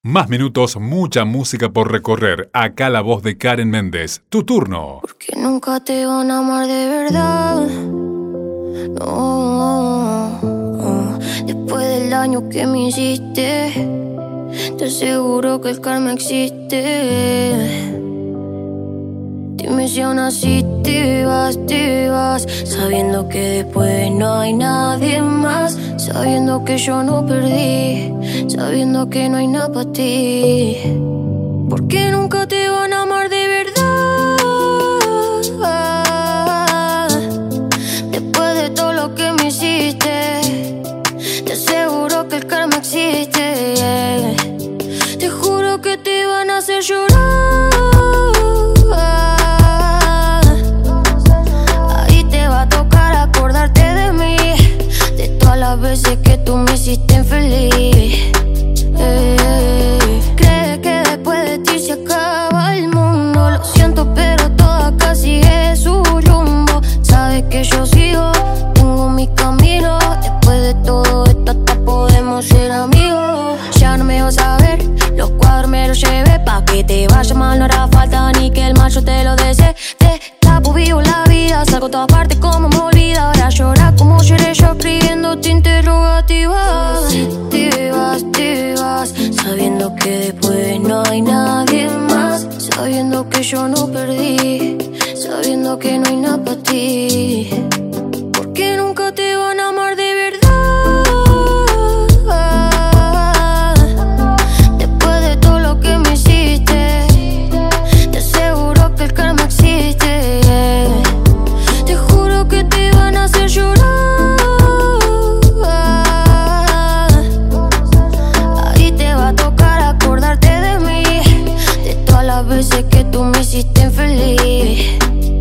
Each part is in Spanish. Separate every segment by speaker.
Speaker 1: Más minutos, mucha música por recorrer. Acá la voz de Karen Méndez. Tu turno.
Speaker 2: Porque nunca te van a amar de verdad. No. Después del daño que me hiciste, te aseguro que el karma existe. Dime si aún así te vas, sabiendo que después no hay nadie más, sabiendo que yo no perdí, sabiendo que no hay nada para ti. Porque nunca te van a amar de verdad. Después de todo lo que me hiciste, te aseguro que el karma existe. Te juro que te van a hacer llorar. Las veces que tú me hiciste infeliz. Crees que después de ti se acaba el mundo. Lo siento, pero todo acá sigue su rumbo. Sabes que yo sigo, tengo mi camino. Después de todo esto hasta podemos ser amigos. Ya no me vas a ver, los cuadros me los llevé. Pa' que te vaya mal no hará falta ni que el mal yo te lo desee. Te tapo, vivo la vida, salgo a todas partes como me olvida. Ahora llora como lloré yo escribiéndote interrogativas. Si te vas, sabiendo que después no hay nadie más, sabiendo que yo no perdí, sabiendo que no hay nada para ti. Porque nunca te van a amar de verdad. Después de todo lo que me hiciste, te aseguro que el karma existe. Te juro que te van a hacer llorar. Las veces que tú me hiciste infeliz.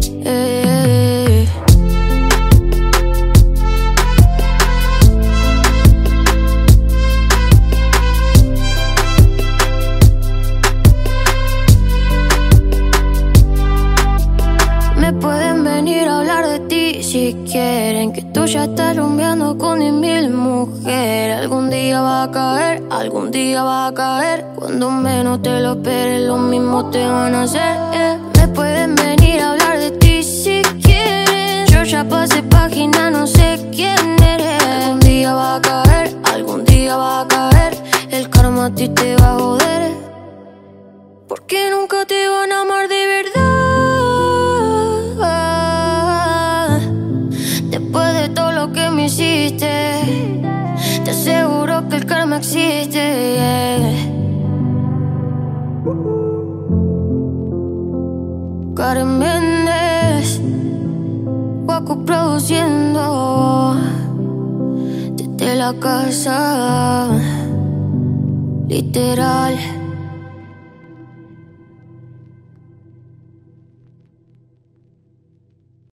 Speaker 2: Me pueden venir a hablar de ti si quieren, que tú ya estás rumbeando con 10.000 mujeres. Algún día va a caer, algún día va a caer. Cuando menos te lo esperes, lo mismo te van a hacer. Me pueden venir a hablar de ti si quieren. Yo ya pasé página, no sé quién eres. Algún día va a caer, algún día va a caer. El karma a ti te va a joder. Porque nunca te van a amar de verdad. Después de todo lo que me hiciste, te aseguro que el karma existe. Karen Méndez, Waco produciendo desde la casa, literal.